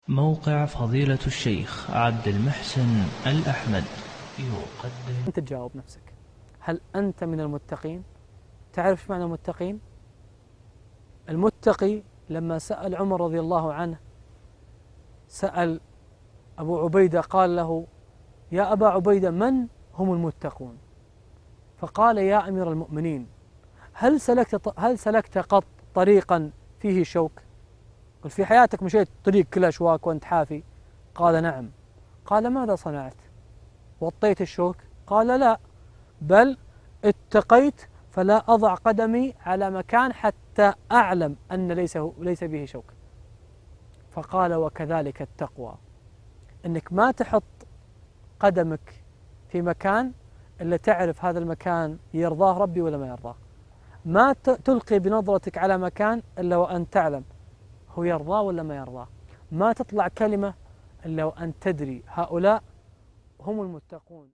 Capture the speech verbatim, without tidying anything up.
موقع فضيلة الشيخ عبد المحسن الأحمد يقدم. أنت تجاوب نفسك، هل أنت من المتقين؟ تعرف ايش معنى المتقين؟ المتقي لما سأل عمر رضي الله عنه، سأل أبو عبيدة قال له: يا أبا عبيدة، من هم المتقون؟ فقال: يا أمير المؤمنين، هل سلكت هل سلكت قط طريقا فيه شوك؟ قل في حياتك مشيت طريق كله أشواك وأنت حافي؟ قال: نعم. قال: ماذا صنعت؟ وطيت الشوك؟ قال: لا، بل اتقيت فلا أضع قدمي على مكان حتى أعلم أن ليس ليس به شوك. فقال: وكذلك التقوى، أنك ما تحط قدمك في مكان إلا تعرف هذا المكان يرضاه ربي ولا ما يرضاه، ما تلقي بنظرتك على مكان إلا وأن تعلم هو يرضاه ولا ما يرضاه، ما تطلع كلمة إلا وأن تدري هؤلاء هم المتقون.